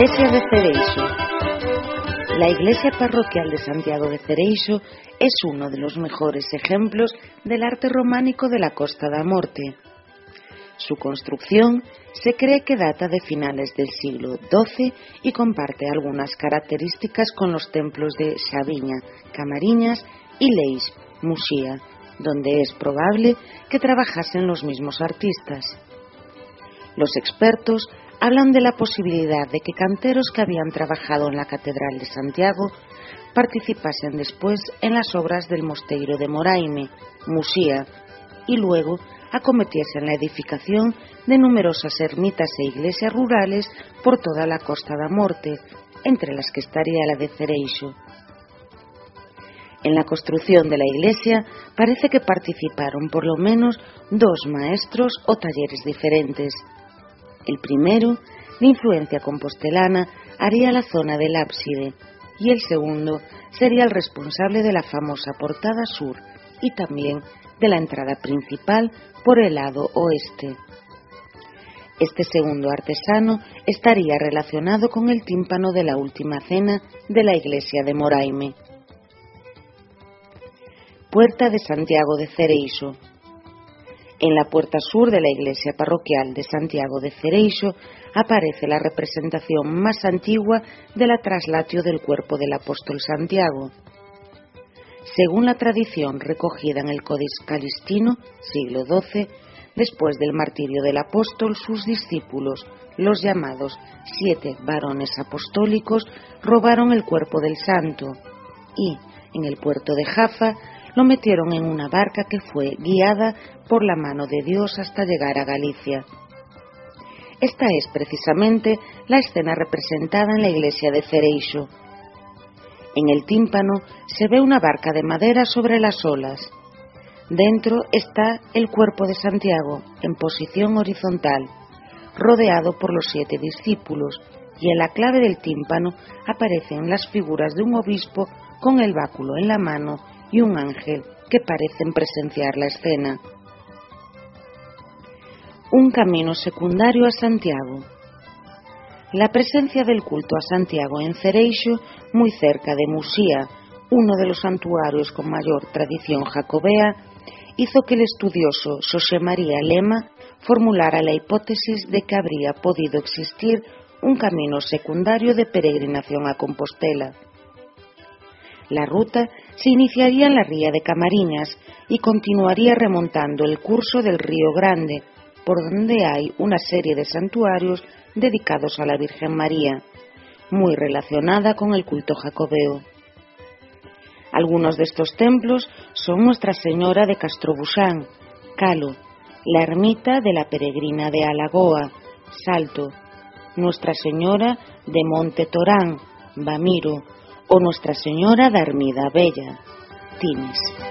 Iglesia de Cereixo. La iglesia parroquial de Santiago de Cereixo es uno de los mejores ejemplos del arte románico de la Costa da Morte. Su construcción se cree que data de finales del siglo XII y comparte algunas características con los templos de Xaviña, Camariñas y Leix, Muxía, donde es probable que trabajasen los mismos artistas. Los expertos hablan de la posibilidad de que canteros que habían trabajado en la Catedral de Santiago participasen después en las obras del mosteiro de Moraime, Muxía, y luego acometiesen la edificación de numerosas ermitas e iglesias rurales por toda la Costa da Morte, entre las que estaría la de Cereixo. En la construcción de la iglesia parece que participaron por lo menos 2 maestros o talleres diferentes. El primero, de influencia compostelana, haría la zona del ábside, y el segundo sería el responsable de la famosa portada sur y también de la entrada principal por el lado oeste. Este segundo artesano estaría relacionado con el tímpano de la Última Cena de la iglesia de Moraime. Puerta de Santiago de Cereixo. En la puerta sur de la iglesia parroquial de Santiago de Cereixo aparece la representación más antigua de la traslatio del cuerpo del apóstol Santiago. Según la tradición recogida en el Codex Calistino, siglo XII, después del martirio del apóstol, sus discípulos, los llamados 7 varones apostólicos, robaron el cuerpo del santo y, en el puerto de Jaffa, lo metieron en una barca que fue guiada por la mano de Dios hasta llegar a Galicia. Esta es precisamente la escena representada en la iglesia de Cereixo. En el tímpano se ve una barca de madera sobre las olas. Dentro está el cuerpo de Santiago, en posición horizontal, rodeado por los 7 discípulos, y en la clave del tímpano aparecen las figuras de un obispo con el báculo en la mano y un ángel que parecen presenciar la escena. Un camino secundario a Santiago. La presencia del culto a Santiago en Cereixo, muy cerca de Muxía, uno de los santuarios con mayor tradición jacobea, hizo que el estudioso Xosé María Lema formulara la hipótesis de que habría podido existir un camino secundario de peregrinación a Compostela. La ruta se iniciaría en la ría de Camariñas y continuaría remontando el curso del río Grande, por donde hay una serie de santuarios dedicados a la Virgen María, muy relacionada con el culto jacobeo. Algunos de estos templos son Nuestra Señora de Castrobuxán, Calo, la ermita de la Peregrina de Alagoa, Salto, Nuestra Señora de Monte Torán, Bamiro, o Nuestra Señora da Ermida Bella, Tines.